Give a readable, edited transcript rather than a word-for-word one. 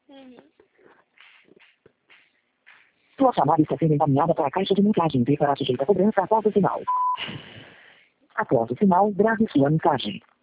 Uhum. Sua chamada está sendo encaminhada para a caixa de mensagens e será sujeita a cobrança após o sinal. Após o sinal, grave sua mensagem.